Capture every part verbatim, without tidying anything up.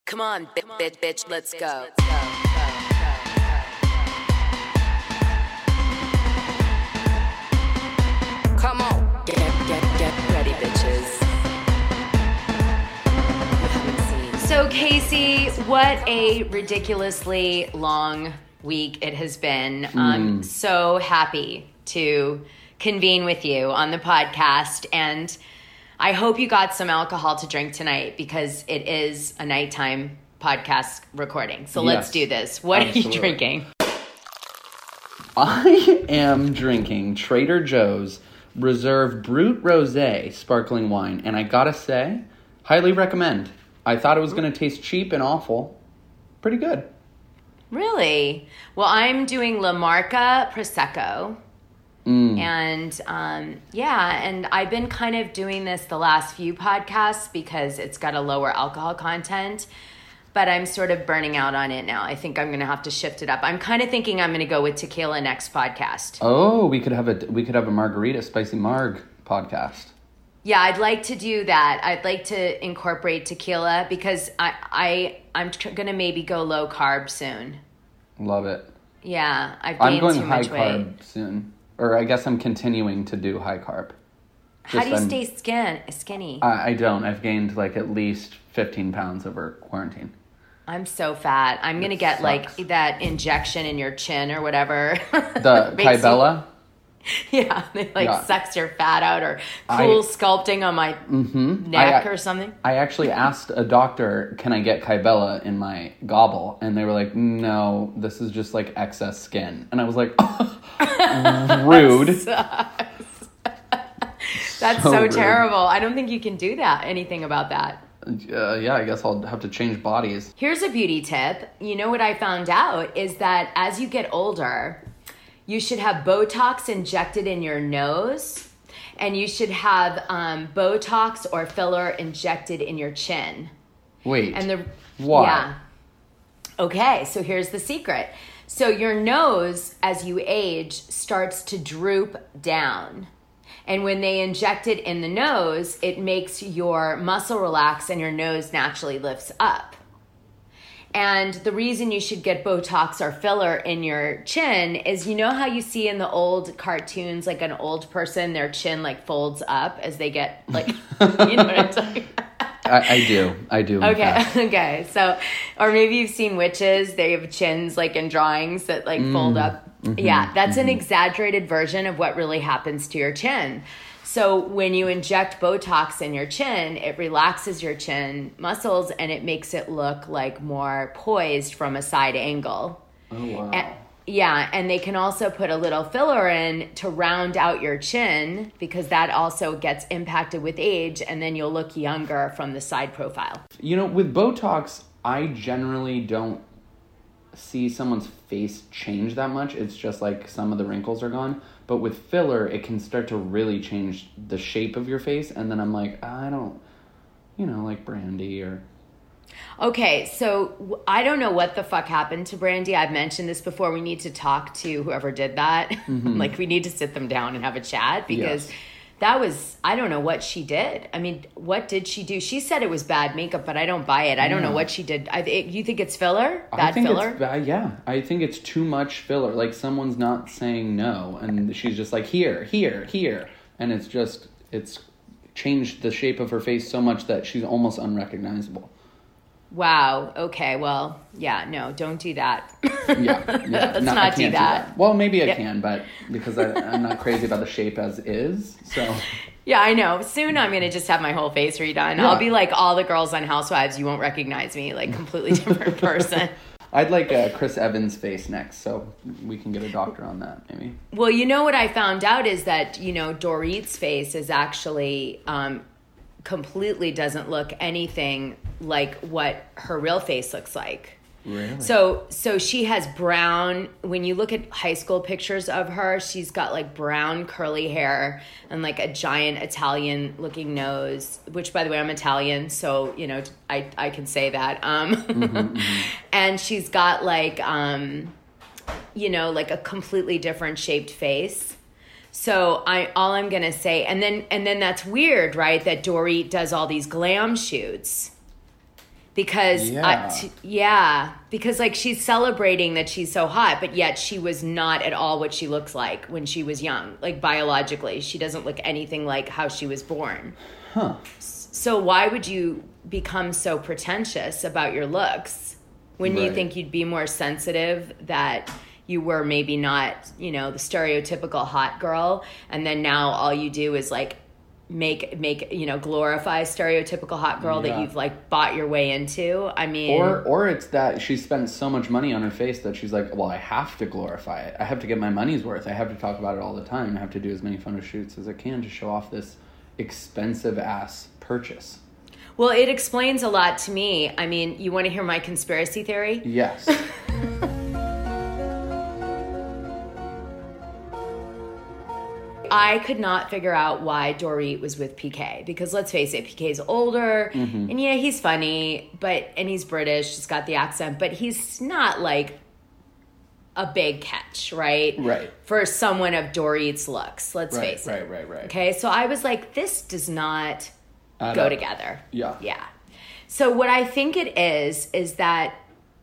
Come on, bitch, bitch, bitch, let's go. Come on, get, get, get ready, bitches. So, Casey, what a ridiculously long week it has been. Mm. I'm so happy to convene with you on the podcast, and I hope you got some alcohol to drink tonight because it is a nighttime podcast recording. So yes, let's do this. What absolutely. Are you drinking? I am drinking Trader Joe's Reserve Brut Rosé sparkling wine, and I gotta say, highly recommend. I thought it was going to taste cheap and awful. Pretty good. Really? Well, I'm doing La Marca Prosecco. Mm. And um, yeah, and I've been kind of doing this the last few podcasts because it's got a lower alcohol content, but I'm sort of burning out on it now. I think I'm going to have to shift it up. I'm kind of thinking I'm going to go with tequila next podcast. Oh, we could have a we could have a margarita spicy marg podcast. Yeah, I'd like to do that. I'd like to incorporate tequila because I I I'm tr- going to maybe go low carb soon. Love it. Yeah, I've gained I'm going too high much carb weight. soon. Or I guess I'm continuing to do high carb. Just How do you I'm, stay skin skinny? I, I don't. I've gained like at least fifteen pounds over quarantine. I'm so fat. I'm going to get sucks. like that injection in your chin or whatever. The Kybella? You, yeah. It like yeah. sucks your fat out or cool I, sculpting on my mm-hmm. neck I, or something. I actually asked a doctor, can I get Kybella in my gobble? And they were like, no, this is just like excess skin. And I was like, rude. That That's so, so terrible. I don't think you can do that. Anything about that. Uh, yeah, I guess I'll have to change bodies. Here's a beauty tip. You know what I found out is that as you get older, you should have Botox injected in your nose, and you should have um, Botox or filler injected in your chin. Wait, and the why? Yeah. Okay, so here's the secret. So your nose, as you age, starts to droop down. And when they inject it in the nose, it makes your muscle relax and your nose naturally lifts up. And the reason you should get Botox or filler in your chin is, you know how you see in the old cartoons, like an old person, their chin like folds up as they get like, you know what I'm talking about? I, I do. I do. Okay. Okay. So, or maybe you've seen witches. They have chins like in drawings that like mm. fold up. Mm-hmm, yeah, that's mm-hmm. an exaggerated version of what really happens to your chin. So when you inject Botox in your chin, it relaxes your chin muscles and it makes it look like more poised from a side angle. Oh, wow. And, yeah, and they can also put a little filler in to round out your chin because that also gets impacted with age, and then you'll look younger from the side profile. You know, with Botox, I generally don't see someone's face change that much. It's just like some of the wrinkles are gone. But with filler, it can start to really change the shape of your face. And then I'm like, I don't, you know, like Brandy or... Okay, so I don't know what the fuck happened to Brandy. I've mentioned this before. We need to talk to whoever did that. Mm-hmm. Like, we need to sit them down and have a chat because... Yes. That was, I don't know what she did. I mean, what did she do? She said it was bad makeup, but I don't buy it. I don't yeah. know what she did. I, it, you think it's filler? Bad I think filler? It's bad, yeah. I think it's too much filler. Like, someone's not saying no, and she's just like, here, here, here. And it's just, it's changed the shape of her face so much that she's almost unrecognizable. Wow. Okay. Well, yeah, no, don't do that. yeah. yeah. Let's no, not do that. do that. Well, maybe I yeah. can, but because I, I'm not crazy about the shape as is, so... Yeah, I know. Soon I'm going to just have my whole face redone. Yeah. I'll be like all the girls on Housewives. You won't recognize me, like completely different person. I'd like uh, Chris Evans' face next, so we can get a doctor on that, maybe. Well, you know what I found out is that, you know, Dorit's face is actually um, completely doesn't look anything like what her real face looks like. Really? So so she has brown, when you look at high school pictures of her, she's got like brown curly hair and like a giant Italian looking nose, which by the way, I'm Italian. So, you know, I, I can say that. Um, mm-hmm, mm-hmm. And she's got like, um, you know, like a completely different shaped face. So I, all I'm going to say, and then, and then that's weird, right? That Dorit does all these glam shoots. Because, Yeah. I, t- yeah, because like she's celebrating that she's so hot, but yet she was not at all what she looks like when she was young. Like biologically, she doesn't look anything like how she was born. Huh. So why would you become so pretentious about your looks when you Right. think you'd be more sensitive that you were maybe not, you know, the stereotypical hot girl, and then now all you do is like make make you know glorify stereotypical hot girl Yeah. that you've like bought your way into. I mean, Or or it's that she spent so much money on her face that she's like, well, I have to glorify it. I have to get my money's worth. I have to talk about it all the time. I have to do as many photo shoots as I can to show off this expensive ass purchase. well, it explains a lot to me. I mean, you want to hear my conspiracy theory? Yes. I could not figure out why Dorit was with P K, because let's face it, P K's older, Mm-hmm. and yeah, he's funny, but and he's British, he's got the accent, but he's not like a big catch, right? Right. For someone of Dorit's looks, let's Right, face it. right, right, right. Okay, so I was like, this does not Add go up. together. Yeah. Yeah. So what I think it is, is that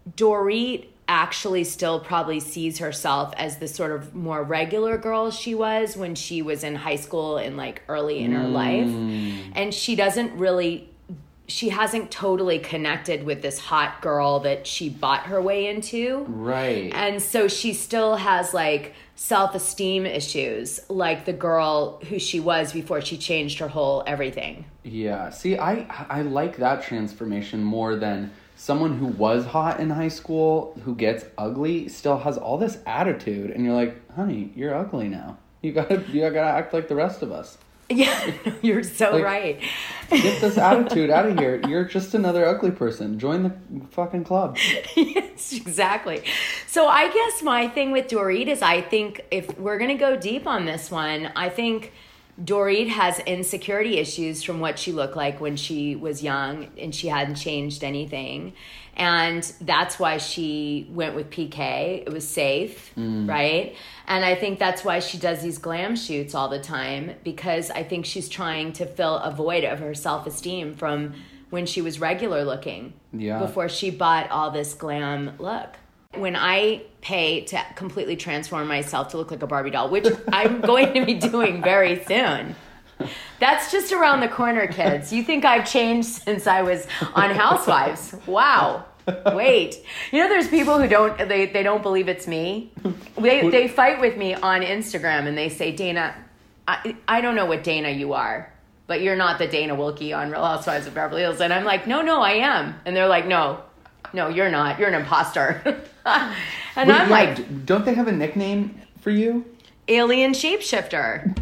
Dorit actually still probably sees herself as the sort of more regular girl she was when she was in high school and like early in her life. And she doesn't really, she hasn't totally connected with this hot girl that she bought her way into. Right. And so she still has like self-esteem issues like the girl who she was before she changed her whole everything. Yeah. See, I I like that transformation more than someone who was hot in high school who gets ugly still has all this attitude, and you're like, honey, you're ugly now. You gotta you gotta act like the rest of us. Yeah, you're so Like, right. Get this attitude out of here. You're just another ugly person. Join the fucking club. Yes, exactly. So I guess my thing with Dorit is I think if we're going to go deep on this one, I think Dorit has insecurity issues from what she looked like when she was young and she hadn't changed anything. And that's why she went with P K. It was safe, right? And I think that's why she does these glam shoots all the time, because I think she's trying to fill a void of her self-esteem from when she was regular looking. Yeah. Before she bought all this glam look. When I pay to completely transform myself to look like a Barbie doll, which I'm going to be doing very soon. That's just around the corner, kids. You think I've changed since I was on Housewives? Wow. Wait. You know, there's people who don't, they, they don't believe it's me. They, they fight with me on Instagram and they say, Dana, I, I don't know what Dana you are, but you're not the Dana Wilkie on Real Housewives of Beverly Hills. And I'm like, no, no, I am. And they're like, no, no, you're not. You're an imposter. and Wait, I'm yeah, like, d- don't they have a nickname for you? alien shapeshifter.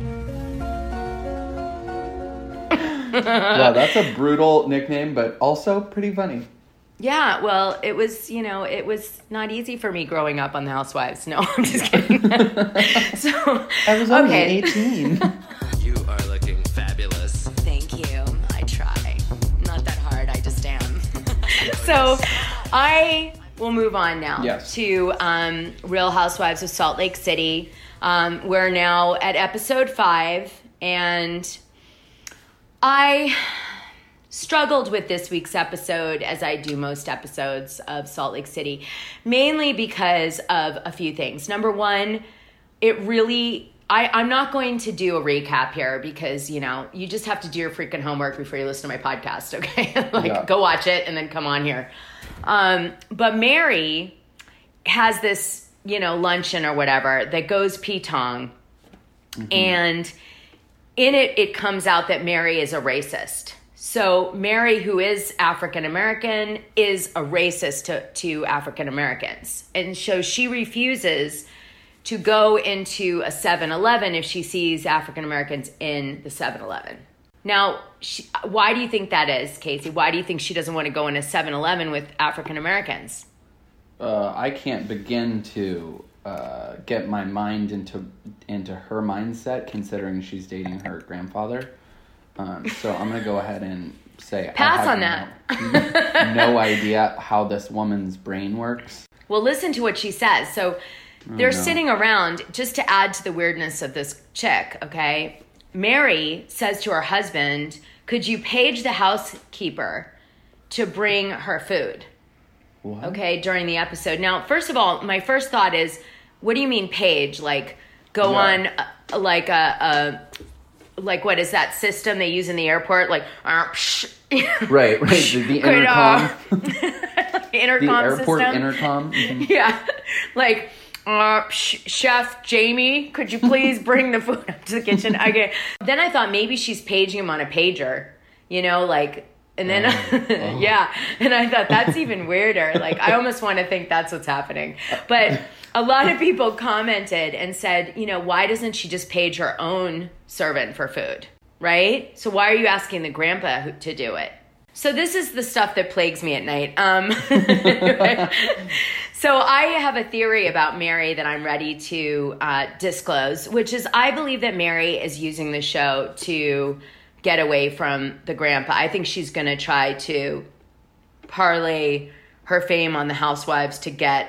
Wow, that's a brutal nickname, but also pretty funny. Yeah, well, it was, you know, it was not easy for me growing up on the Housewives. No, I'm just kidding. so, I was only okay. eighteen. You are looking fabulous. Thank you. I try. Not that hard. I just am. So I will move on now Yes. to um, Real Housewives of Salt Lake City. Um, we're now at episode five, and I struggled with this week's episode, as I do most episodes of Salt Lake City, mainly because of a few things. Number one, it really... I, I'm not going to do a recap here because, you know, you just have to do your freaking homework before you listen to my podcast, okay? like, Yeah. go watch it and then come on here. Um, but Mary has this, you know, luncheon or whatever that goes P-Tong. Mm-hmm. And in it, it comes out that Mary is a racist. So Mary, who is African-American, is a racist to, to African-Americans. And so she refuses to go into a seven eleven if she sees African-Americans in the seven eleven. Now, she, why do you think that is, Casey? Why do you think she doesn't want to go in a seven eleven with African-Americans? Uh, I can't begin to uh, get my mind into into her mindset, considering she's dating her grandfather. Um, so I'm going to go ahead and say Pass I on have no, no idea how this woman's brain works. Well, listen to what she says. So they're no. sitting around, just to add to the weirdness of this chick, okay? Mary says to her husband, could you page the housekeeper to bring her food. What? Okay, during the episode. Now, first of all, my first thought is, what do you mean page? Like, go Yeah. on, uh, like a, a, like what is that system they use in the airport? Like, uh, psh. Right, right. The, the Good, intercom. uh, the intercom airport system. intercom. Mhm. Yeah, like, uh, psh, Chef Jamie, could you please bring the food up to the kitchen? Okay. Then I thought maybe she's paging him on a pager, you know, like, and then, Oh. Oh. yeah, and I thought that's even weirder. Like, I almost want to think that's what's happening. But a lot of people commented and said, you know, why doesn't she just page her own servant for food, right? So why are you asking the grandpa who- to do it? So this is the stuff that plagues me at night. Um, so I have a theory about Mary that I'm ready to uh, disclose, which is I believe that Mary is using the show to get away from the grandpa. I think she's going to try to parlay her fame on the Housewives to get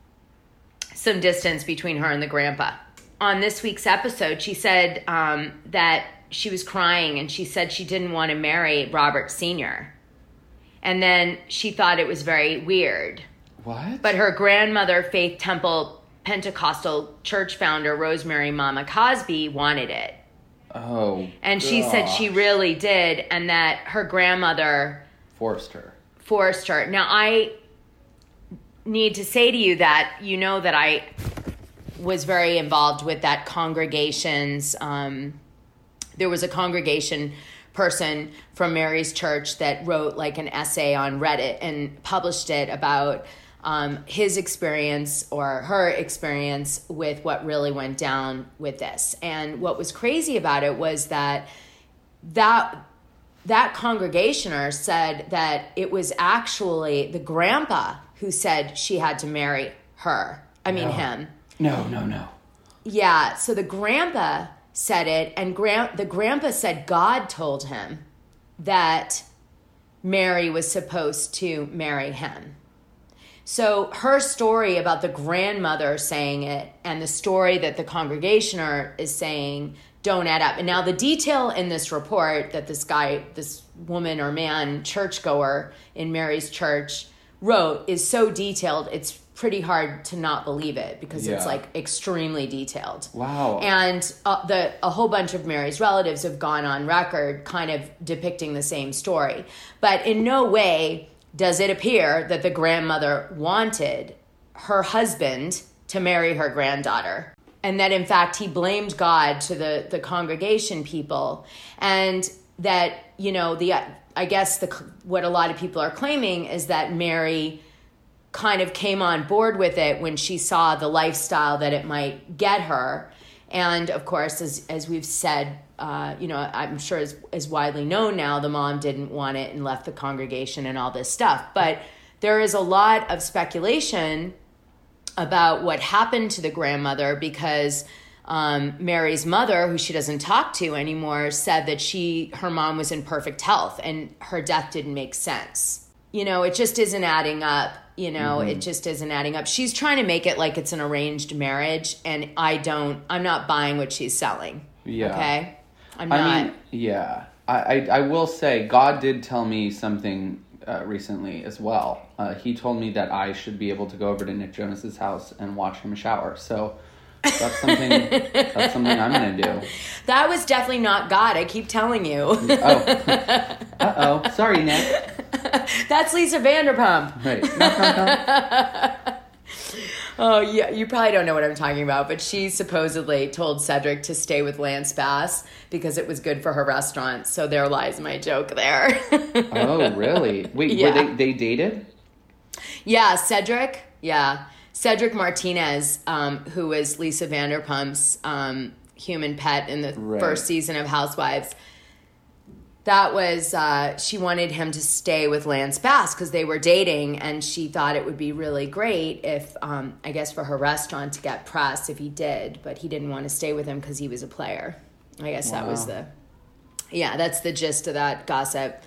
some distance between her and the grandpa. On this week's episode, she said um, that she was crying and she said she didn't want to marry Robert Senior And then she thought it was very weird. What? But her grandmother, Faith Temple Pentecostal church founder, Rosemary Mama Cosby, wanted it. Oh. And she said she gosh. really did, and that her grandmother Forced her. forced her. Now, I need to say to you that you know that I was very involved with that congregation's, um, there was a congregation person from Mary's church that wrote like an essay on Reddit and published it about um, his experience or her experience with what really went down with this. And what was crazy about it was that that that congregationer said that it was actually the grandpa who said she had to marry her. I mean, No. him. No, no, no. Yeah, so the grandpa said it, and gran- the grandpa said God told him that Mary was supposed to marry him. So her story about the grandmother saying it and the story that the congregationer is saying don't add up. And now the detail in this report that this guy, this woman or man, churchgoer in Mary's church wrote is so detailed, it's pretty hard to not believe it because it's Yeah. like extremely detailed. Wow. And uh, the a whole bunch of Mary's relatives have gone on record kind of depicting the same story. But in no way does it appear that the grandmother wanted her husband to marry her granddaughter. And that, in fact, he blamed God to the, the congregation people. And that, you know, the I guess the what a lot of people are claiming is that Mary kind of came on board with it when she saw the lifestyle that it might get her. And of course, as as we've said, uh, you know, I'm sure is is widely known now, the mom didn't want it and left the congregation and all this stuff. But there is a lot of speculation about what happened to the grandmother because um, Mary's mother, who she doesn't talk to anymore, said that she her mom was in perfect health and her death didn't make sense. You know, it just isn't adding up. You know, Mm-hmm. it just isn't adding up. She's trying to make it like it's an arranged marriage, and I don't, I'm not buying what she's selling. Yeah. Okay? I'm not. I mean, yeah. I, I, I will say, God did tell me something uh, recently as well. Uh, he told me that I should be able to go over to Nick Jonas's house and watch him shower. So that's something. that's something I'm gonna do. That was definitely not God. I keep telling you. Oh. Uh oh. Sorry, Nick. That's Lisa Vanderpump. Right. Knock, knock, knock. Oh, yeah, you probably don't know what I'm talking about, but she supposedly told Cedric to stay with Lance Bass because it was good for her restaurant. So there lies my joke there. Oh, really? Wait, Yeah. were they they dated? Yeah, Cedric. Yeah. Cedric Martinez, um, who was Lisa Vanderpump's um, human pet in the Right. first season of Housewives. That was, uh, she wanted him to stay with Lance Bass because they were dating, and she thought it would be really great if, um, I guess, for her restaurant to get press if he did, but he didn't want to stay with him because he was a player. I guess that was Wow. the, yeah, that's the gist of that gossip.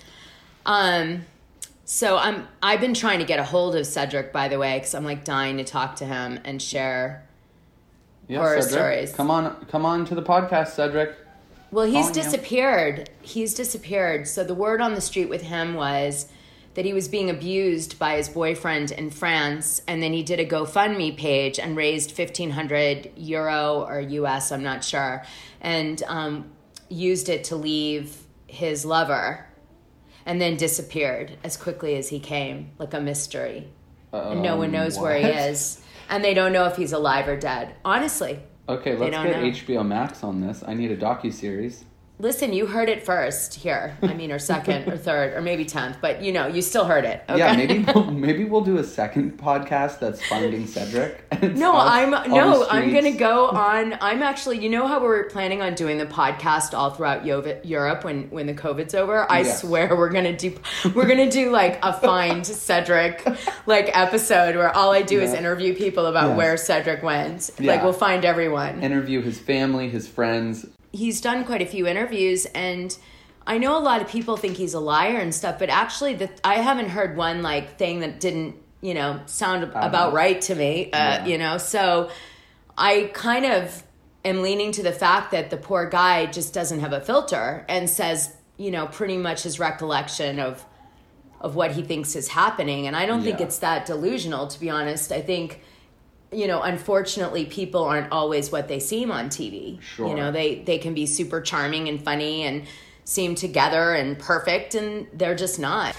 Um, so I'm, I've been trying to get a hold of Cedric, by the way, because I'm like dying to talk to him and share. Yes, Horror Cedric. stories. Come on, come on to the podcast, Cedric. Well, he's Calling you. disappeared. He's disappeared. So the word on the street with him was that he was being abused by his boyfriend in France, and then he did a GoFundMe page and raised fifteen hundred euro or U S, I'm not sure, and um, used it to leave his lover, and then disappeared as quickly as he came, like a mystery. Um, and no one knows what? where he is. And they don't know if he's alive or dead. Honestly. Okay, let's get know. H B O Max on this. I need a docuseries. Listen, you heard it first here. I mean, or second, or third, or maybe tenth. But, you know, you still heard it. Okay? Yeah, maybe we'll, maybe we'll do a second podcast that's Finding Cedric. No, I'm no, I'm going to go on. I'm actually, you know how we're planning on doing the podcast all throughout Europe when, when the COVID's over? I yes. swear we're going to do, we're going to do like a Find Cedric like episode where all I do yeah. is interview people about yes. where Cedric went. Yeah. Like, we'll find everyone. Interview his family, his friends. He's done quite a few interviews, and I know a lot of people think he's a liar and stuff, but actually the, I haven't heard one like thing that didn't, you know, sound about know. right to me, uh, yeah. you know, so I kind of am leaning to the fact that the poor guy just doesn't have a filter and says, you know, pretty much his recollection of of what he thinks is happening, and I don't yeah. think it's that delusional, to be honest. I think, you know, unfortunately, people aren't always what they seem on T V. Sure. You know, they, they can be super charming and funny and seem together and perfect, and they're just not.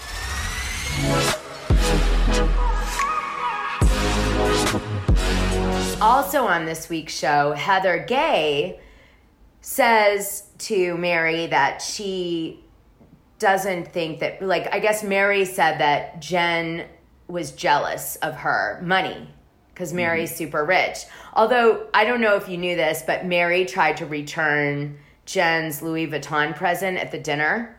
Also on this week's show, Heather Gay says to Mary that she doesn't think that, like, I guess Mary said that Jen was jealous of her money, because Mary's mm-hmm. super rich. Although, I don't know if you knew this, but Mary tried to return Jen's Louis Vuitton present at the dinner.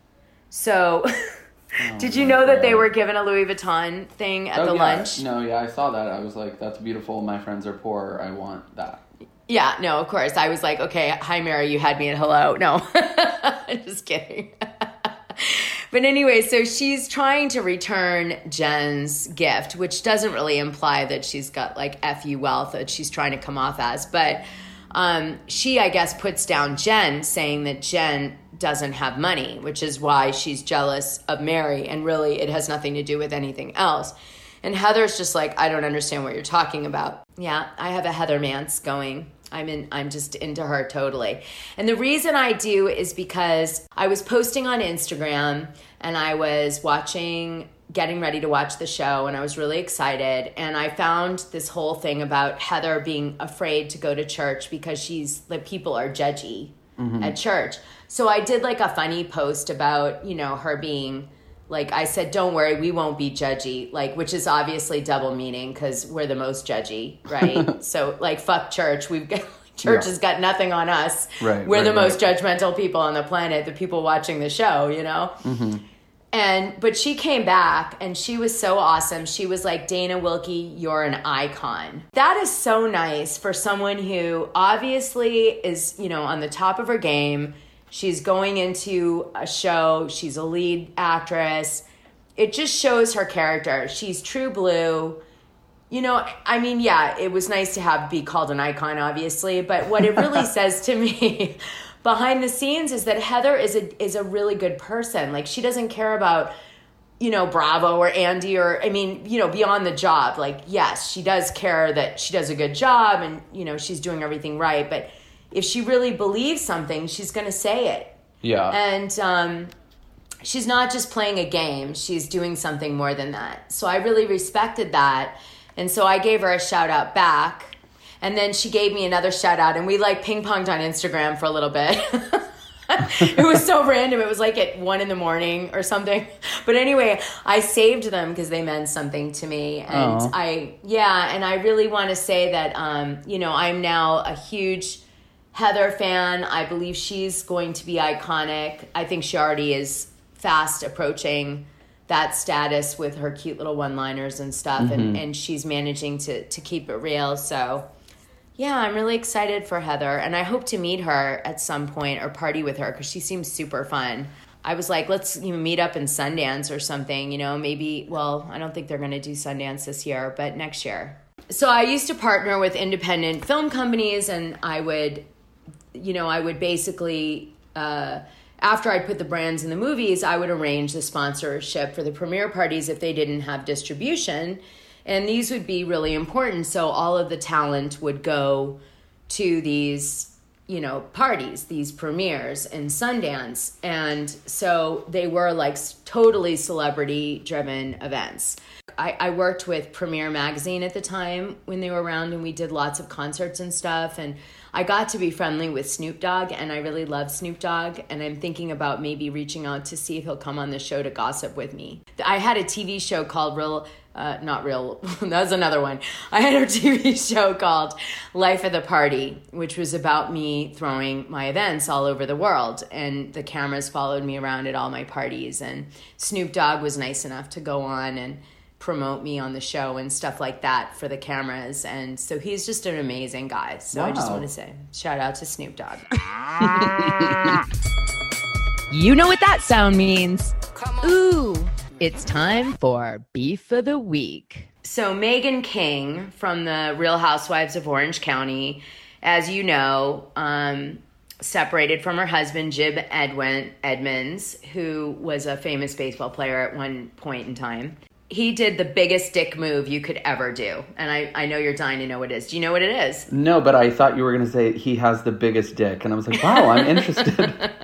So, oh, did you know God. that they were given a Louis Vuitton thing at oh, the yeah. lunch? No, yeah, I saw that. I was like, that's beautiful. My friends are poor. I want that. Yeah, no, of course. I was like, okay, hi, Mary, you had me at hello. No, just kidding. But anyway, so she's trying to return Jen's gift, which doesn't really imply that she's got like F U wealth that she's trying to come off as. But um, she, I guess, puts down Jen, saying that Jen doesn't have money, which is why she's jealous of Mary. And really, it has nothing to do with anything else. And Heather's just like, I don't understand what you're talking about. Yeah, I have a Heather Mance going. I'm in, I'm just into her totally. And the reason I do is because I was posting on Instagram and I was watching, getting ready to watch the show, and I was really excited. And I found this whole thing about Heather being afraid to go to church because she's, like, people are judgy mm-hmm. at church. So I did like a funny post about, you know, her being, like, I said, don't worry, we won't be judgy, like, which is obviously double meaning because we're the most judgy, right? So, like, fuck church. We've got, church yeah. has got nothing on us. Right, we're right, the right. most judgmental people on the planet, the people watching the show, you know? Mm-hmm. And, but she came back and she was so awesome. She was like, Dana Wilkie, you're an icon. That is so nice for someone who obviously is, you know, on the top of her game. She's going into a show. She's a lead actress. It just shows her character. She's true blue. You know, I mean, yeah, it was nice to have be called an icon, obviously. But what it really says to me behind the scenes is that Heather is a is a really good person. Like, she doesn't care about, you know, Bravo or Andy or, I mean, you know, beyond the job. Like, yes, she does care that she does a good job and, you know, she's doing everything right. But if she really believes something, she's going to say it. Yeah. And um, she's not just playing a game. She's doing something more than that. So I really respected that. And so I gave her a shout out back. And then she gave me another shout out. And we like ping ponged on Instagram for a little bit. It was so random. It was like at one in the morning or something. But anyway, I saved them because they meant something to me. And Aww. I, yeah, and I really want to say that, um, you know, I'm now a huge Heather fan. I believe she's going to be iconic. I think she already is fast approaching that status with her cute little one-liners and stuff. Mm-hmm. And, and she's managing to, to keep it real. So, yeah, I'm really excited for Heather. And I hope to meet her at some point or party with her because she seems super fun. I was like, let's you know, meet up in Sundance or something, you know, maybe, well, I don't think they're going to do Sundance this year, but next year. So I used to partner with independent film companies, and I would, you know, I would basically, uh, after I'd put the brands in the movies, I would arrange the sponsorship for the premiere parties if they didn't have distribution. And these would be really important. So all of the talent would go to these, you know, parties, these premieres in Sundance. And so they were like totally celebrity driven events. I, I worked with Premiere Magazine at the time when they were around, and we did lots of concerts and stuff. And I got to be friendly with Snoop Dogg, and I really love Snoop Dogg. And I'm thinking about maybe reaching out to see if he'll come on the show to gossip with me. I had a T V show called Real, uh, not Real, that was another one. I had a T V show called Life of the Party, which was about me throwing my events all over the world. And the cameras followed me around at all my parties. And Snoop Dogg was nice enough to go on and promote me on the show and stuff like that for the cameras. And so he's just an amazing guy. So wow. I just want to say shout out to Snoop Dogg. You know what that sound means. Ooh, it's time for Beef of the Week. So Meghan King from the Real Housewives of Orange County, as you know, um, separated from her husband, Jib Edwin, Edmonds, who was a famous baseball player at one point in time. He did the biggest dick move you could ever do. And I, I know you're dying to know what it is. Do you know what it is? No, but I thought you were going to say he has the biggest dick. And I was like, wow, I'm interested.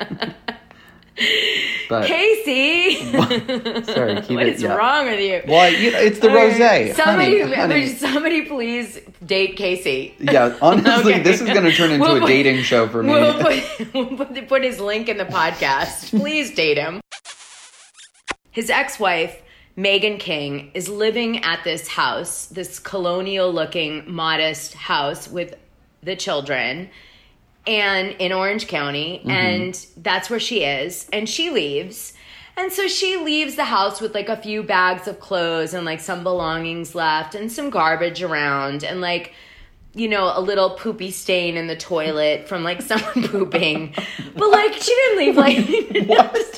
But, Casey! Sorry, keep what it. is yeah. wrong with you? Well, you know, it's the okay. rosé. Somebody, honey, honey. somebody please date Casey. Yeah, honestly, Okay. this is going to turn into We'll a put- dating show for me. We'll put, we'll put, put his link in the podcast. Please date him. His ex-wife, Meghan King, is living at this house, this colonial-looking, modest house with the children, and in Orange County, mm-hmm. and that's where she is, and she leaves. And so she leaves the house with like a few bags of clothes and like some belongings left and some garbage around and like, you know, a little poopy stain in the toilet from like someone pooping. But like she didn't leave like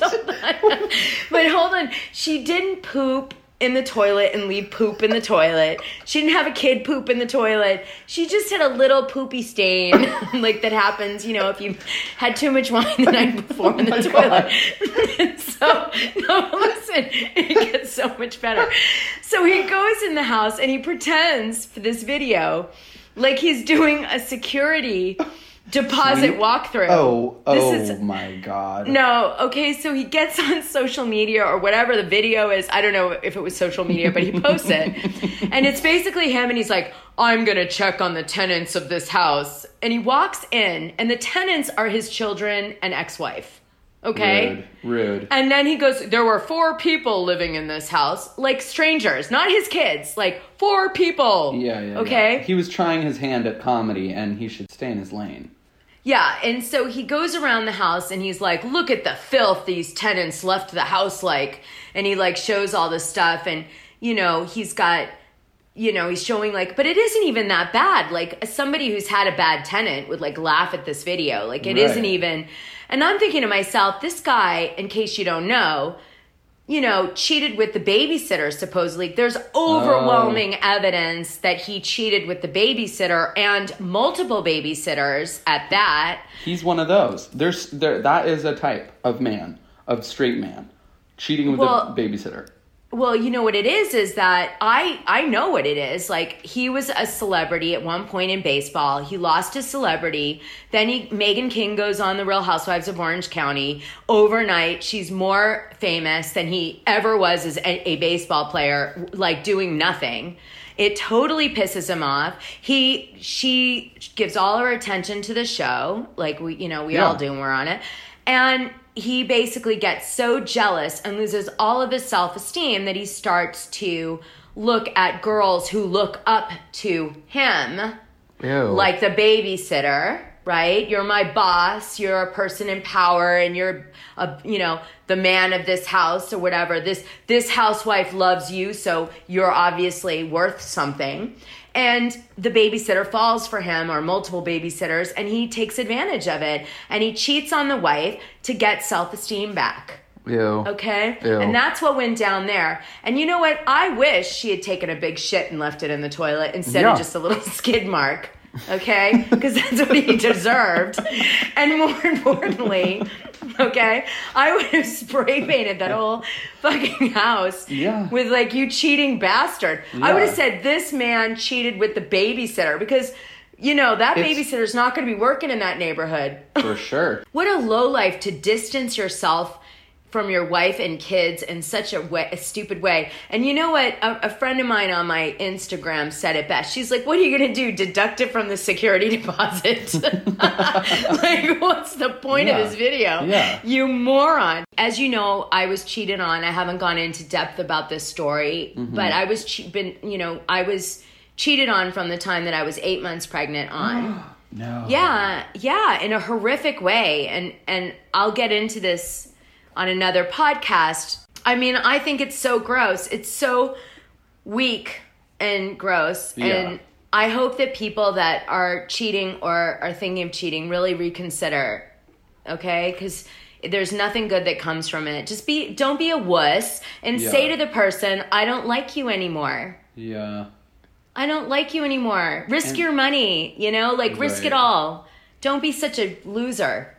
But hold on, she didn't poop in the toilet and leave poop in the toilet. She didn't have a kid poop in the toilet. She just had a little poopy stain like that happens, you know, if you had too much wine the night before in the oh toilet. So, no, listen, it gets so much better. So he goes in the house and he pretends for this video like he's doing a security deposit Sweet. walkthrough. Oh, oh this is, my God. No, okay, so he gets on social media or whatever the video is. I don't know if it was social media, but he posts it. And it's basically him and he's like, I'm going to check on the tenants of this house. And he walks in and the tenants are his children and ex-wife. Okay? Rude, rude. And then he goes, there were four people living in this house, like strangers, not his kids, like four people. Yeah, yeah. Okay? Yeah. He was trying his hand at comedy and he should stay in his lane. Yeah, and so he goes around the house and he's like, look at the filth these tenants left the house like. And he like shows all this stuff and, you know, he's got, you know, he's showing like, but it isn't even that bad. Like somebody who's had a bad tenant would like laugh at this video. Like it Right. isn't even, and I'm thinking to myself, this guy, in case you don't know, you know, cheated with the babysitter, supposedly. There's overwhelming oh. evidence that he cheated with the babysitter and multiple babysitters at that. He's one of those. There's there that is a type of man, of straight man, cheating with well, a babysitter. Well, you know what it is, is that I, I know what it is. Like, he was a celebrity at one point in baseball. He lost his celebrity. Then he, Meghan King goes on The Real Housewives of Orange County. Overnight, she's more famous than he ever was as a, a baseball player, like doing nothing. It totally pisses him off. He, she gives all her attention to the show, like we, you know, we yeah. all do when we're on it. And he basically gets so jealous and loses all of his self-esteem that he starts to look at girls who look up to him. Ew. Like the babysitter, right? You're my boss. You're a person in power and you're, a, you know, the man of this house or whatever. This, this housewife loves you, so you're obviously worth something. And the babysitter falls for him, or multiple babysitters, and he takes advantage of it. And he cheats on the wife to get self-esteem back. Ew. Okay? Ew. And that's what went down there. And you know what? I wish she had taken a big shit and left it in the toilet instead yeah. of just a little skid mark. okay? Because that's what he deserved. And more importantly, okay, I would have spray painted that whole fucking house Yeah. with like, you cheating bastard. I Yeah. would have said this man cheated with the babysitter because, you know, that It's- babysitter's not going to be working in that neighborhood. For sure. What a lowlife to distance yourself from your wife and kids in such a, way, a stupid way. And you know what? A, a friend of mine on my Instagram said it best. She's like, what are you going to do? Deduct it from the security deposit? Like, what's the point Yeah. of this video? Yeah. You moron. As you know, I was cheated on. I haven't gone into depth about this story, Mm-hmm. but I was, che- been, you know, I was cheated on from the time that I was eight months pregnant on. No. Yeah, yeah, in a horrific way. And and I'll get into this on another podcast. I mean, I think it's so gross. It's so weak and gross. Yeah. And I hope that people that are cheating or are thinking of cheating really reconsider, okay? Because there's nothing good that comes from it. Just be, don't be a wuss and Yeah. say to the person, I don't like you anymore. Yeah. I don't like you anymore. Risk And- your money, you know, like risk it Right. all. Don't be such a loser.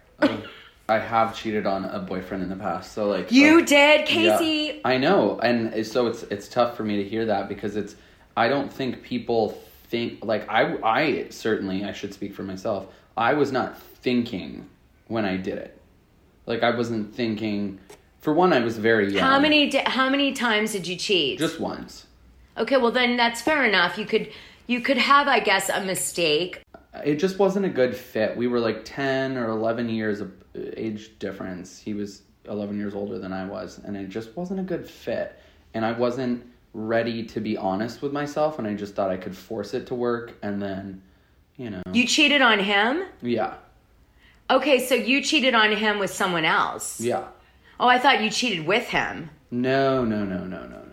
I have cheated on a boyfriend in the past, so like You so- did, Casey. Yeah, I know, and so it's it's tough for me to hear that because it's I don't think people think like I I certainly I should speak for myself. I was not thinking when I did it. Like I wasn't thinking. For one, I was very young. How many di- how many times did you cheat? Just once. Okay, well then that's fair enough. You could you could have, I guess, a mistake. It just wasn't a good fit. We were like ten or eleven years of age difference. He was eleven years older than I was, and it just wasn't a good fit. And I wasn't ready to be honest with myself, and I just thought I could force it to work, and then, you know. You cheated on him? Yeah. Okay, so you cheated on him with someone else. Yeah. Oh, I thought you cheated with him. No, no, no, no, no, no.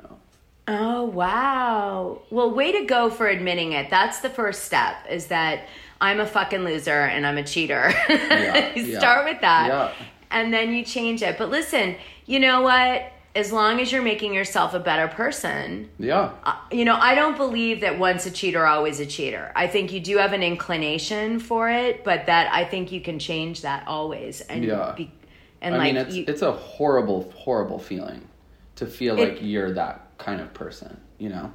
Oh, wow. Well, way to go for admitting it. That's the first step, is that I'm a fucking loser and I'm a cheater. Yeah, You yeah, start with that. yeah. And then you change it. But listen, you know what? As long as you're making yourself a better person, Yeah. uh, you know, I don't believe that once a cheater, always a cheater. I think you do have an inclination for it, but that I think you can change that always. And Yeah. be, and I like mean, it's you, it's a horrible, horrible feeling to feel It- like you're that kind of person, you know?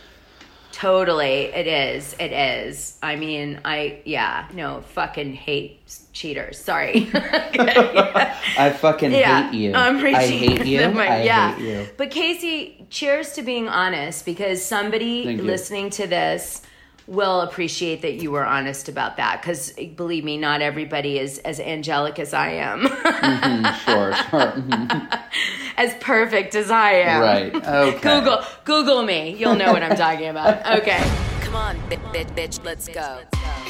Totally, it is. It is. I mean, I yeah, no, fucking hate cheaters. Sorry. I fucking yeah, hate you. I'm I reaching hate you. the mic. I yeah. hate you. But Casey, cheers to being honest, because somebody Thank you. listening to this will appreciate that you were honest about that. Because believe me, not everybody is as angelic as I am, Mm, sure, sure. Mhm. as perfect as I am. Right. Okay. Google Google me. You'll know what I'm talking about. Okay. Come on, bitch, bitch, bitch, let's go.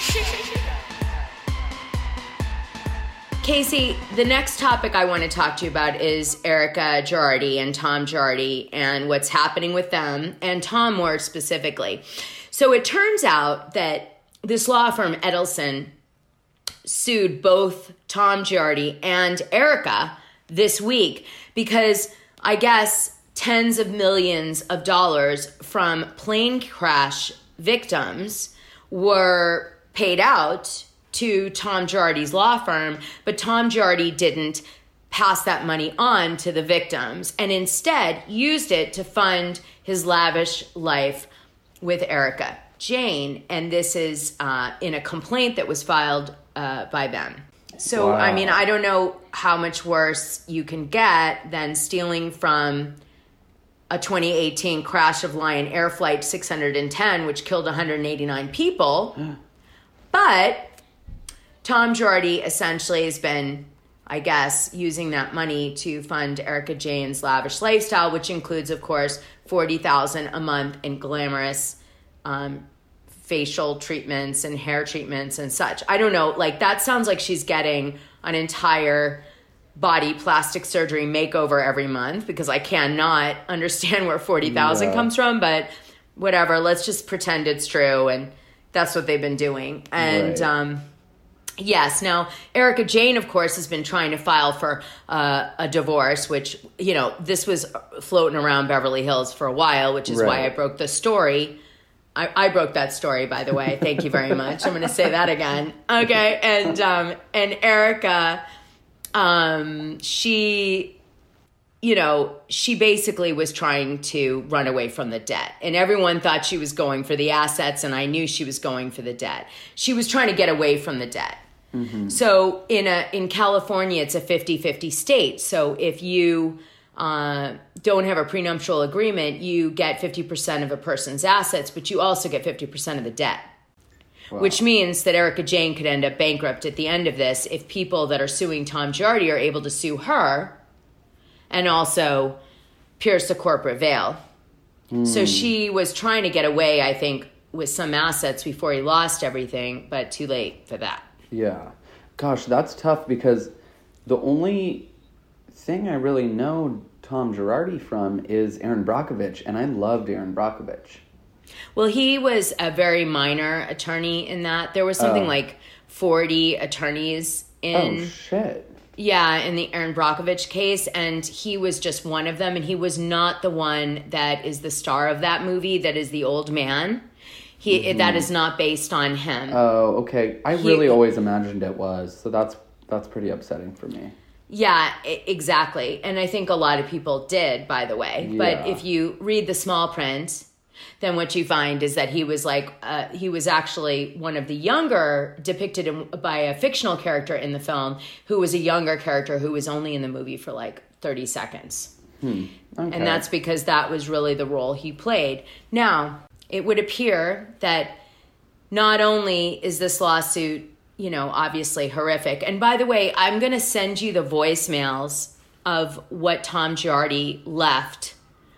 Casey, the next topic I want to talk to you about is Erica Girardi and Tom Girardi and what's happening with them, and Tom more specifically. So it turns out that this law firm, Edelson, sued both Tom Girardi and Erica this week because I guess tens of millions of dollars from plane crash victims were paid out to Tom Girardi's law firm, but Tom Girardi didn't pass that money on to the victims and instead used it to fund his lavish life with Erica Jane. And this is uh, in a complaint that was filed uh, by them. So, Wow. I mean, I don't know how much worse you can get than stealing from a twenty eighteen crash of Lion Air Flight six hundred ten, which killed one hundred eighty-nine people. But Tom Girardi essentially has been, I guess, using that money to fund Erica Jane's lavish lifestyle, which includes, of course, forty thousand dollars a month in glamorous um, facial treatments and hair treatments and such. I don't know. Like, that sounds like she's getting an entire body plastic surgery makeover every month, because I cannot understand where forty thousand Yeah. comes from, but whatever. Let's just pretend it's true. And that's what they've been doing. And, Right. um, yes. Now, Erica Jane, of course, has been trying to file for uh, a divorce, which, you know, this was floating around Beverly Hills for a while, which is why Right. I broke the story I, I broke that story, by the way. Thank you very much. I'm going to say that again. Okay. And, um, and Erica, um, she, you know, she basically was trying to run away from the debt. And everyone thought she was going for the assets, and I knew she was going for the debt. She was trying to get away from the debt. Mm-hmm. So in a in California, it's a fifty-fifty state. So if you uh, don't have a prenuptial agreement, you get fifty percent of a person's assets, but you also get fifty percent of the debt. Wow. Which means that Erika Jayne could end up bankrupt at the end of this if people that are suing Tom Girardi are able to sue her and also pierce the corporate veil. Mm. So she was trying to get away, I think, with some assets before he lost everything, but too late for that. Yeah. Gosh, that's tough because the only thing I really know Tom Girardi from is Erin Brockovich, and I loved Erin Brockovich. Well, he was a very minor attorney in that. There was something oh. like forty attorneys in... Oh, shit. Yeah, in the Erin Brockovich case, and he was just one of them, and he was not the one that is the star of that movie, that is the old man. He mm-hmm. That is not based on him. Oh, okay. I he, really always imagined it was, so that's that's pretty upsetting for me. Yeah, exactly. And I think a lot of people did, by the way. Yeah. But if you read the small print, then what you find is that he was like, uh, he was actually one of the younger, depicted in, by a fictional character in the film, who was a younger character who was only in the movie for like thirty seconds. Hmm. Okay. And that's because that was really the role he played. Now, it would appear that not only is this lawsuit, you know, obviously horrific. And by the way, I'm going to send you the voicemails of what Tom Girardi left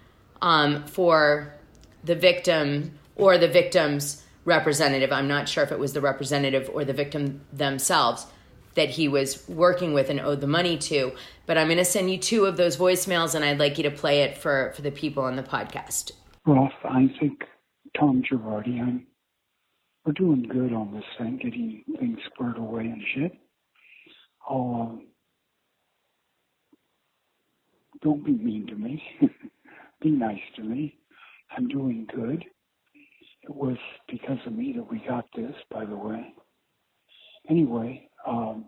um, for the victim or the victim's representative. I'm not sure if it was the representative or the victim themselves that he was working with and owed the money to. But I'm going to send you two of those voicemails, and I'd like you to play it for, for the people on the podcast. Roth, I think Tom Girardi, I'm, we're doing good on this thing, getting things squared away and shit. I'll, uh, don't be mean to me. Be nice to me. I'm doing good. It was because of me that we got this, by the way. Anyway, um,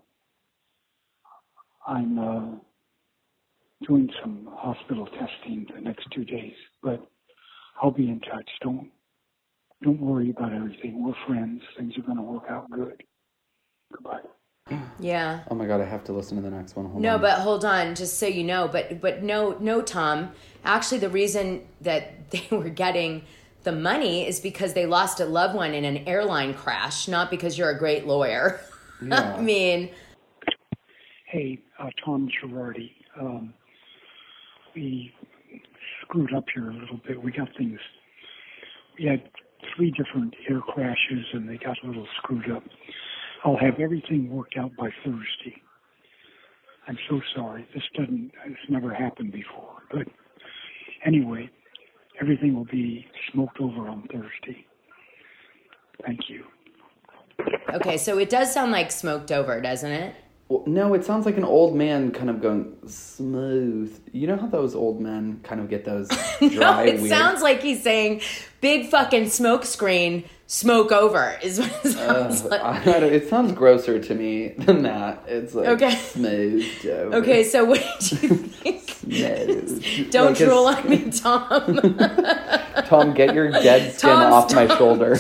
I'm uh, doing some hospital testing the next two days, but I'll be in touch. Don't don't worry about everything. We're friends. Things are going to work out good. Goodbye. Yeah. Oh my God, I have to listen to the next one. Hold no, on. but hold on, just so you know. But but no, no, Tom. Actually, the reason that they were getting the money is because they lost a loved one in an airline crash, not because you're a great lawyer. Yeah. I mean. Hey, uh, Tom Girardi. Um, we screwed up here a little bit. We got things. We had three different air crashes, and they got a little screwed up. I'll have everything worked out by Thursday. I'm so sorry. This doesn't, this never happened before. But anyway, everything will be smoked over on Thursday. Thank you. Okay, so it does sound like smoked over, doesn't it? Well, no, it sounds like an old man kind of going smooth. You know how those old men kind of get those dry, no, it weird... sounds like he's saying, big fucking smoke screen, smoke over, is what it sounds uh, like. I don't, it sounds grosser to me than that. It's like okay. smooth over. Okay, so what did you think? Smooth. Don't like drool on me, Tom. Tom, get your dead skin Tom, off my shoulder.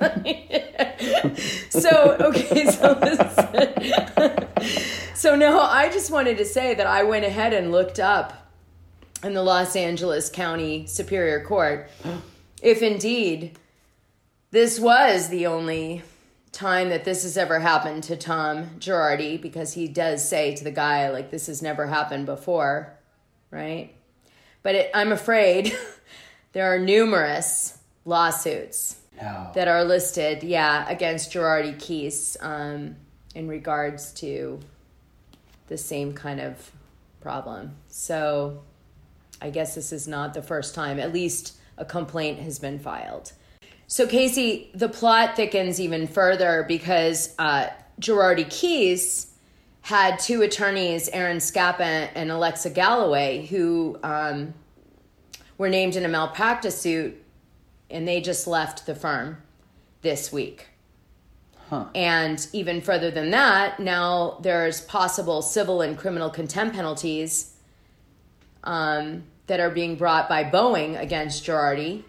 So, okay, so listen. So now I just wanted to say that I went ahead and looked up in the Los Angeles County Superior Court if indeed this was the only time that this has ever happened to Tom Girardi, because he does say to the guy, like, this has never happened before, right? But it, I'm afraid there are numerous lawsuits no. that are listed, yeah, against Girardi Keese um, in regards to the same kind of problem. So I guess this is not the first time, at least a complaint has been filed. So Casey, the plot thickens even further because uh, Girardi Keese had two attorneys, Aaron Scappa and Alexa Galloway, who um, were named in a malpractice suit and they just left the firm this week. Huh. And even further than that, now there's possible civil and criminal contempt penalties um, that are being brought by Boeing against Girardi.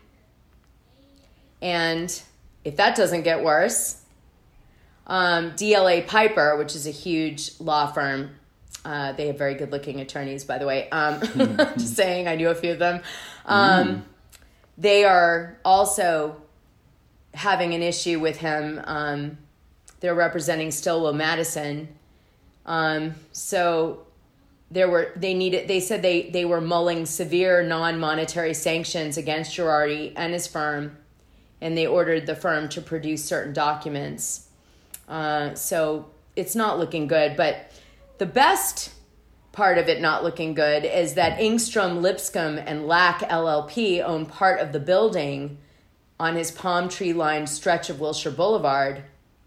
And if that doesn't get worse, um, D L A Piper, which is a huge law firm, uh, they have very good-looking attorneys, by the way. Um, just saying, I knew a few of them. Um, mm. They are also having an issue with him. Um, they're representing Stillwell Madison. Um, so there were they needed. They said they they were mulling severe non-monetary sanctions against Girardi and his firm, and they ordered the firm to produce certain documents. Uh, so it's not looking good. But the best part of it not looking good is that Ingstrom, Lipscomb, and Lack L L P own part of the building on his palm tree-lined stretch of Wilshire Boulevard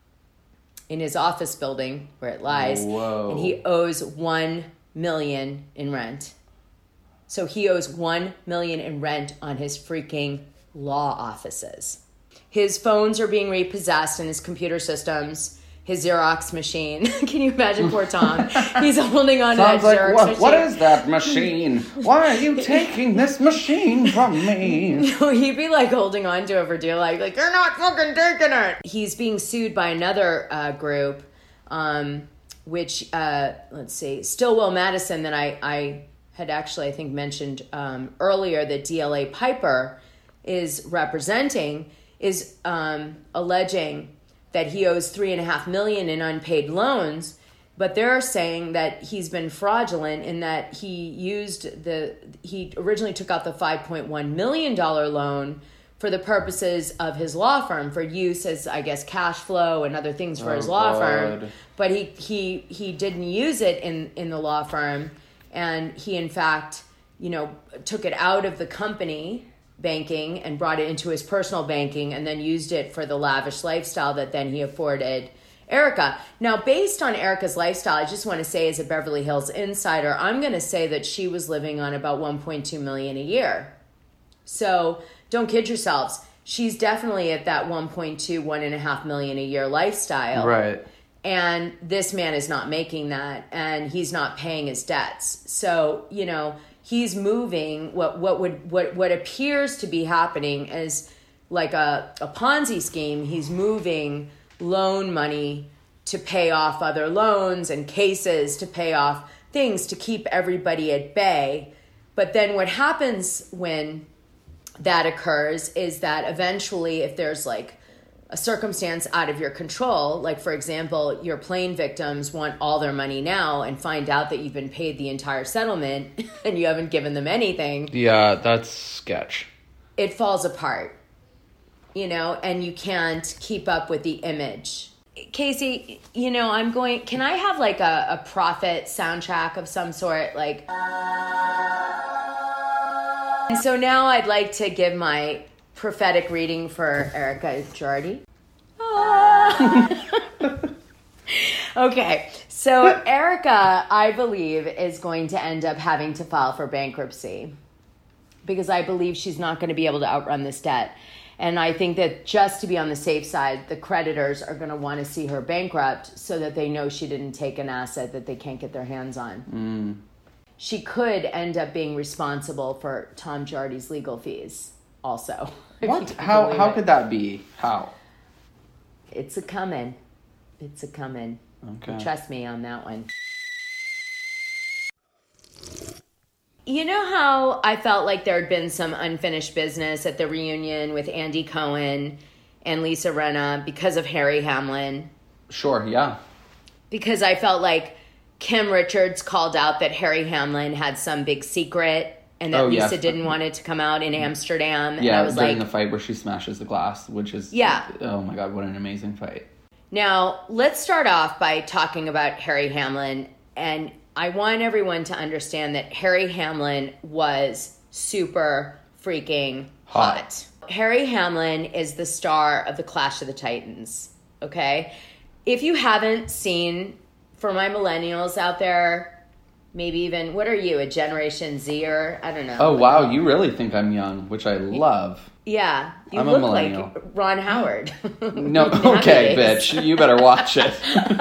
in his office building where it lies. Whoa. And he owes one million dollars in rent. So he owes one million dollars in rent on his freaking law offices. His phones are being repossessed and his computer systems. His Xerox machine. Can you imagine poor Tom? He's holding on Sounds to that like, Xerox what, machine. What is that machine? Why are you taking this machine from me? He'd be like holding on to it for dear life. Like, you're not fucking taking it. He's being sued by another uh, group, um, which, uh, let's see, Stillwell Madison that I, I had actually, I think, mentioned um, earlier that D L A Piper is representing, is um, alleging that he owes three and a half million in unpaid loans, but they're saying that he's been fraudulent in that he used the he originally took out the five point one million dollar loan for the purposes of his law firm for use as, I guess, cash flow and other things for oh, his law God. firm. But he he he didn't use it in in the law firm, and he in fact, you know, took it out of the company banking and brought it into his personal banking and then used it for the lavish lifestyle that then he afforded Erica. Now, based on Erica's lifestyle, I just want to say as a Beverly Hills insider, I'm going to say that she was living on about one point two million dollars a year. So don't kid yourselves. She's definitely at that one point two, one and a half million a year lifestyle. Right. And this man is not making that, and he's not paying his debts. So, you know, he's moving what what would what what appears to be happening as like a, a Ponzi scheme. He's moving loan money to pay off other loans and cases to pay off things to keep everybody at bay. But then what happens when that occurs is that eventually, if there's like a circumstance out of your control, like for example, your plane victims want all their money now and find out that you've been paid the entire settlement and you haven't given them anything. Yeah, that's sketch. It falls apart, you know, and you can't keep up with the image. Casey, you know, I'm going, can I have like a, a profit soundtrack of some sort? Like, and so now I'd like to give my prophetic reading for Erica Girardi. Ah. Okay, so Erica, I believe, is going to end up having to file for bankruptcy because I believe she's not going to be able to outrun this debt. And I think that just to be on the safe side, the creditors are going to want to see her bankrupt so that they know she didn't take an asset that they can't get their hands on. Mm. She could end up being responsible for Tom Girardi's legal fees also. What? How how it. could that be? How? It's a coming. It's a coming. Okay. Trust me on that one. You know how I felt like there had been some unfinished business at the reunion with Andy Cohen and Lisa Rinna because of Harry Hamlin? Sure, yeah. Because I felt like Kim Richards called out that Harry Hamlin had some big secret and that oh, Lisa yes. didn't want it to come out in Amsterdam. Yeah, and I was during like, the fight where she smashes the glass, which is... Yeah. Oh my God, what an amazing fight. Now, let's start off by talking about Harry Hamlin. And I want everyone to understand that Harry Hamlin was super freaking hot. hot. Harry Hamlin is the star of the Clash of the Titans, okay? If you haven't seen, for my millennials out there, maybe even, what are you, a Generation Z or, I don't know. Oh, wow, you really think I'm young, which I love. Yeah, you I'm a look millennial. like Ron Howard. No, Happy okay, Days. bitch. You better watch it.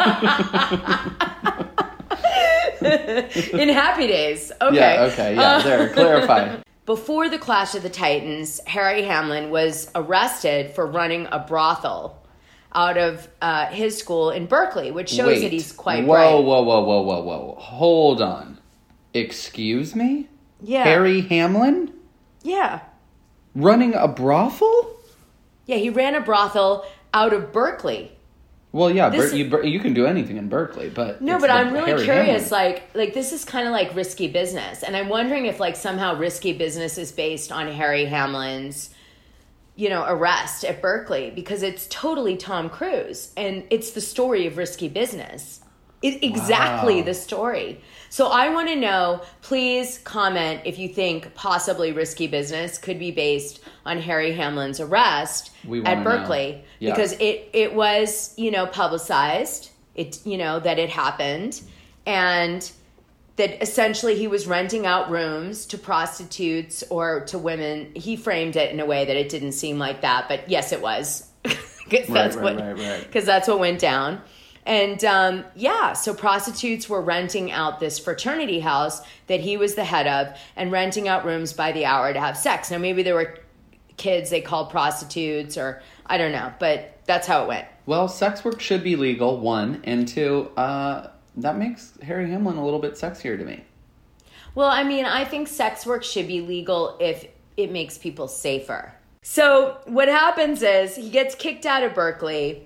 In Happy Days. Okay. Yeah, okay, yeah, there, clarify. Before the Clash of the Titans, Harry Hamlin was arrested for running a brothel out of uh, his school in Berkeley, which shows Wait. that he's quite whoa, bright. Whoa, whoa, whoa, whoa, whoa. Hold on. Excuse me? Yeah. Harry Hamlin? Yeah. Running a brothel? Yeah, he ran a brothel out of Berkeley. Well, yeah, This- Ber- you, Ber- you can do anything in Berkeley, but No, it's but the I'm really Harry curious. Hamlin. Like, like this is kind of like Risky Business, and I'm wondering if like somehow Risky Business is based on Harry Hamlin's, you know, arrest at Berkeley, because it's totally Tom Cruise, and it's the story of Risky Business. It, exactly Wow. the story. So I want to know, please comment if you think possibly Risky Business could be based on Harry Hamlin's arrest We wanna at Berkeley. know. Yeah. Because it, it was, you know, publicized, it, you know, that it happened, and that essentially he was renting out rooms to prostitutes or to women. He framed it in a way that it didn't seem like that, but yes, it was. Because that's right, what, right, right. because that's what went down. And um, yeah, so prostitutes were renting out this fraternity house that he was the head of and renting out rooms by the hour to have sex. Now, maybe there were kids they called prostitutes, or I don't know, but that's how it went. Well, sex work should be legal, one. And two, uh, that makes Harry Hamlin a little bit sexier to me. Well, I mean, I think sex work should be legal if it makes people safer. So what happens is he gets kicked out of Berkeley,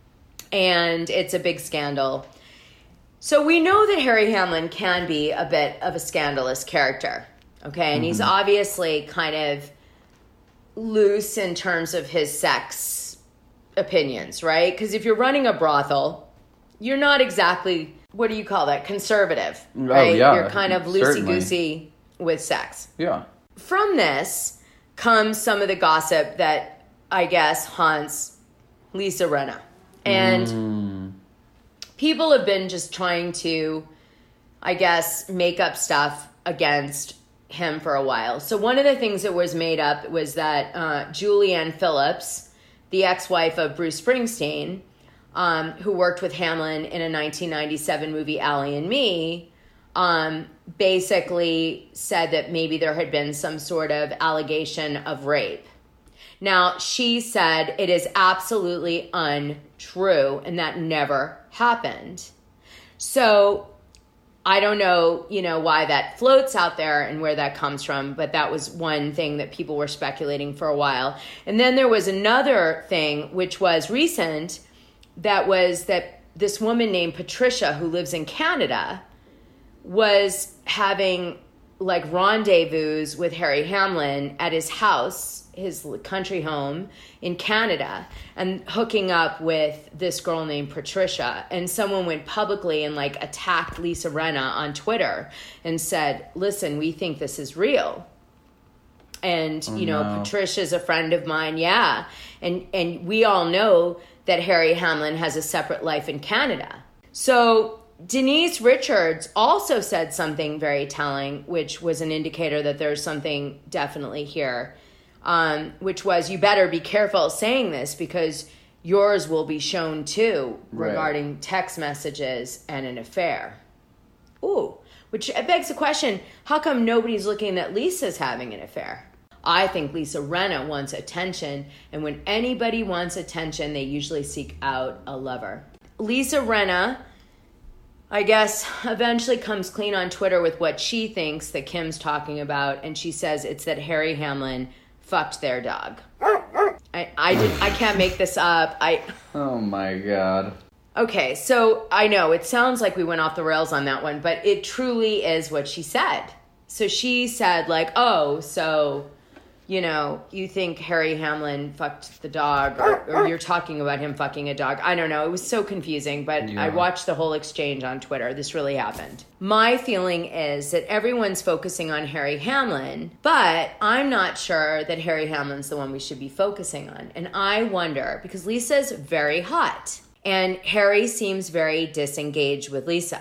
and it's a big scandal. So we know that Harry Hamlin can be a bit of a scandalous character, okay? And mm-hmm. he's obviously kind of loose in terms of his sex opinions, right? Because if you're running a brothel, you're not exactly, what do you call that, conservative, right? Oh, yeah, you're kind of loosey-goosey with sex. Yeah. From this comes some of the gossip that I guess haunts Lisa Rinna. And mm. people have been just trying to, I guess, make up stuff against him for a while. So one of the things that was made up was that uh, Julianne Phillips, the ex-wife of Bruce Springsteen, um, who worked with Hamlin in a nineteen ninety-seven movie, Allie and Me, um, basically said that maybe there had been some sort of allegation of rape. Now, she said it is absolutely untrue and that never happened. So I don't know, you know, why that floats out there and where that comes from, but that was one thing that people were speculating for a while. And then there was another thing, which was recent, that was that this woman named Patricia, who lives in Canada, was having like rendezvous with Harry Hamlin at his house, his country home in Canada, and hooking up with this girl named Patricia. And someone went publicly and like attacked Lisa Rinna on Twitter and said, listen, we think this is real. And, oh, you know, no. Patricia's a friend of mine. Yeah. And, and we all know that Harry Hamlin has a separate life in Canada. So Denise Richards also said something very telling, which was an indicator that there's something definitely here. Um, which was, you better be careful saying this because yours will be shown too, right. regarding text messages and an affair. Ooh, which begs the question, how come nobody's looking that Lisa's having an affair? I think Lisa Rinna wants attention, and when anybody wants attention, they usually seek out a lover. Lisa Rinna, I guess, eventually comes clean on Twitter with what she thinks that Kim's talking about, and she says it's that Harry Hamlin fucked their dog. I I, did, I can't make this up. I. Oh my God. Okay, so I know it sounds like we went off the rails on that one, but it truly is what she said. So she said like, oh, so, you know, you think Harry Hamlin fucked the dog, or, or you're talking about him fucking a dog. I don't know. It was so confusing, but yeah. I watched the whole exchange on Twitter. This really happened. My feeling is that everyone's focusing on Harry Hamlin, but I'm not sure that Harry Hamlin's the one we should be focusing on. And I wonder, because Lisa's very hot, and Harry seems very disengaged with Lisa.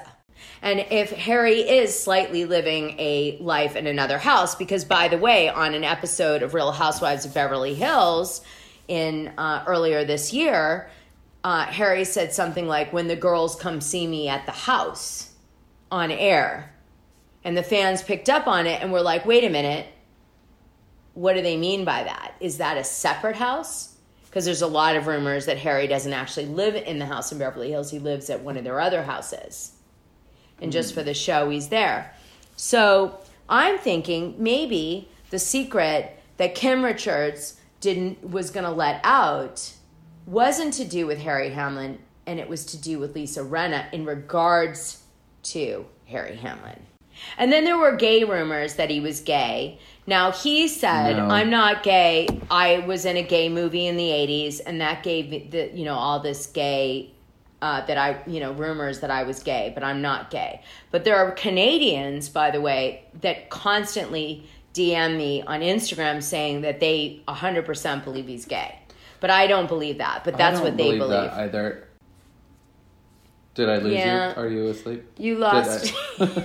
And if Harry is slightly living a life in another house, because by the way, on an episode of Real Housewives of Beverly Hills in uh, earlier this year, uh, Harry said something like, when the girls come see me at the house, on air. And the fans picked up on it and were like, wait a minute, what do they mean by that? Is that a separate house? Because there's a lot of rumors that Harry doesn't actually live in the house in Beverly Hills. He lives at one of their other houses. And mm. just for the show, he's there. So I'm thinking maybe the secret that Kim Richards didn't was going to let out wasn't to do with Harry Hamlin, and it was to do with Lisa Rinna in regards to Harry Hamlin. And then there were gay rumors that he was gay. Now, he said, no. I'm not gay. I was in a gay movie in the eighties, and that gave me, the, you know, all this gay, uh, that I, you know, rumors that I was gay, but I'm not gay. But there are Canadians, by the way, that constantly D M me on Instagram saying that they one hundred percent believe he's gay. But I don't believe that. But that's what they believe. I don't believe that either. Did I lose yeah. you? Are you asleep? You lost.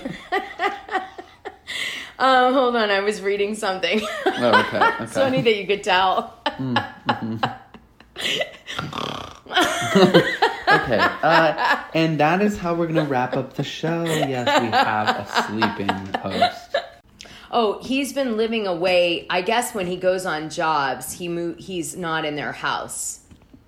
um, hold on, I was reading something. Oh, okay. okay. It's funny that you could tell. mm-hmm. okay, uh, and that is how we're going to wrap up the show. Yes, we have a sleeping host. Oh, he's been living away. I guess when he goes on jobs, he mo- he's not in their house.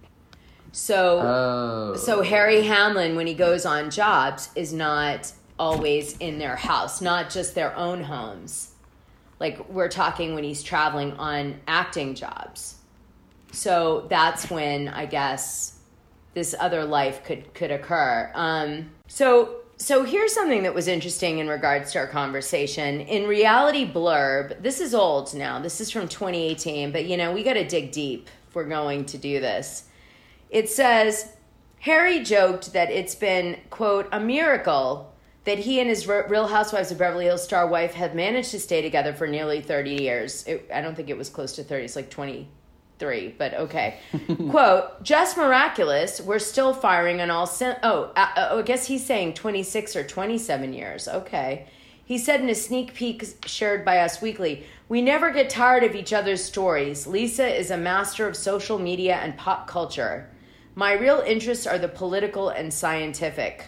So, oh. so Harry Hamlin, when he goes on jobs, is not always in their house, not just their own homes. Like, we're talking when he's traveling on acting jobs. So that's when, I guess, this other life could, could occur. Um, so, so here's something that was interesting in regards to our conversation. In Reality Blurb, this is old now. This is from twenty eighteen, but, you know, we got to dig deep if we're going to do this. It says, Harry joked that it's been, quote, a miracle that he and his Real Housewives of Beverly Hills star wife have managed to stay together for nearly thirty years. It, I don't think it was close to thirty. It's like twenty-three, but okay. Quote, just miraculous. We're still firing on all... Sim- oh, uh, oh, I guess he's saying twenty-six or twenty-seven years. Okay. He said in a sneak peek shared by Us Weekly, we never get tired of each other's stories. Lisa is a master of social media and pop culture. My real interests are the political and scientific.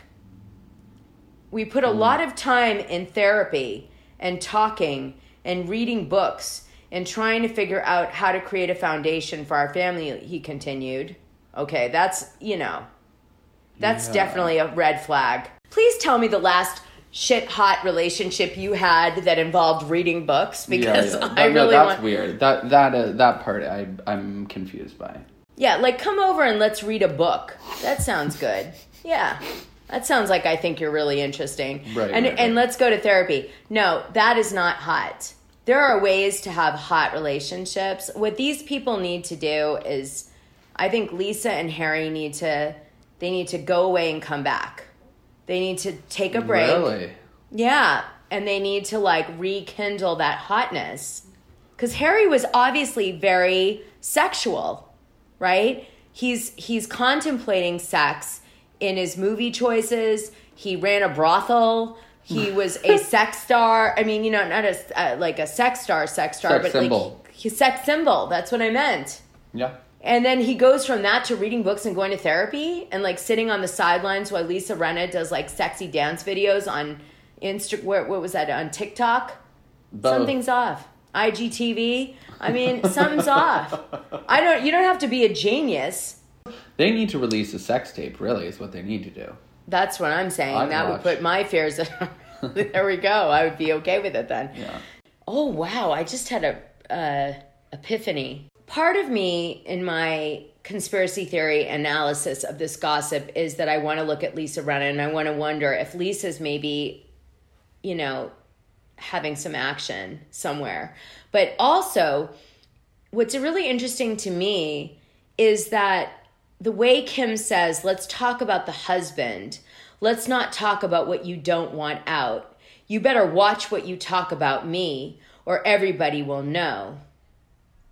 We put a mm. lot of time in therapy and talking and reading books and trying to figure out how to create a foundation for our family, he continued. Okay, that's, you know, that's yeah. definitely a red flag. Please tell me the last shit hot relationship you had that involved reading books, because yeah, yeah. That, I really no, that's want... weird. That that uh, that part I I'm confused by. Yeah, like, come over and let's read a book. That sounds good. Yeah. That sounds like I think you're really interesting. Right, and right, and right. let's go to therapy. No, that is not hot. There are ways to have hot relationships. What these people need to do is, I think Lisa and Harry need to, they need to go away and come back. They need to take a break. Really? Yeah. And they need to, like, rekindle that hotness. Because Harry was obviously very sexual. Right? He's he's contemplating sex in his movie choices. He ran a brothel. He was a sex star. I mean, you know, not a uh, like a sex star, sex star, sex but symbol. like he, sex symbol. That's what I meant. Yeah. And then he goes from that to reading books and going to therapy and like sitting on the sidelines while Lisa Rinna does like sexy dance videos on Insta. What, what was that on TikTok? Both. Something's off. I G T V. I mean, something's off. I don't. You don't have to be a genius. They need to release a sex tape. Really, is what they need to do. That's what I'm saying. I'd that watch. would put my fears. There we go. I would be okay with it then. Yeah. Oh wow! I just had a uh, epiphany. Part of me in my conspiracy theory analysis of this gossip is that I want to look at Lisa Rinna and I want to wonder if Lisa's maybe, you know, having some action somewhere. But also, what's really interesting to me is that the way Kim says, let's talk about the husband. Let's not talk about what you don't want out. You better watch what you talk about me or everybody will know.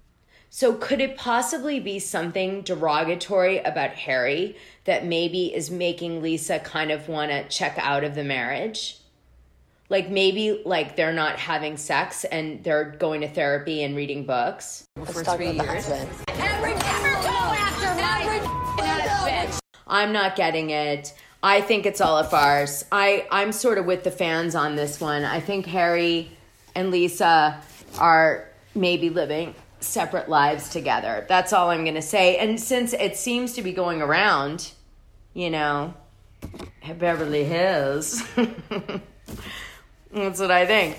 So could it possibly be something derogatory about Harry that maybe is making Lisa kind of want to check out of the marriage? Like maybe like they're not having sex and they're going to therapy and reading books for three years. Henry, never go after my husband. I'm not getting it. I think it's all a farce. I, I'm sort of with the fans on this one. I think Harry and Lisa are maybe living separate lives together. That's all I'm going to say. And since it seems to be going around, you know, Beverly Hills, that's what I think.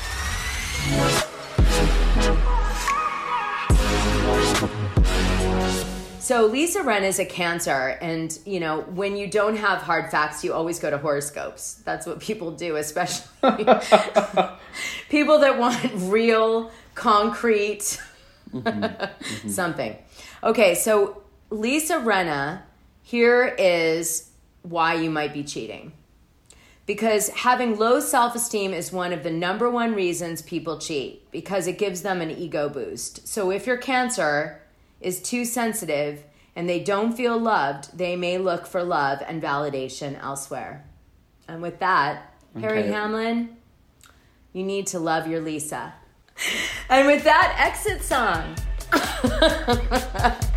So Lisa Ren is a Cancer, and, you know, when you don't have hard facts, you always go to horoscopes. That's what people do, especially people that want real, concrete mm-hmm, mm-hmm. something. Okay, so Lisa Rinna, here is why you might be cheating. Because having low self-esteem is one of the number one reasons people cheat, because it gives them an ego boost. So if your Cancer is too sensitive and they don't feel loved, they may look for love and validation elsewhere. And with that, okay. Harry Hamlin, you need to love your Lisa. And with that, exit song.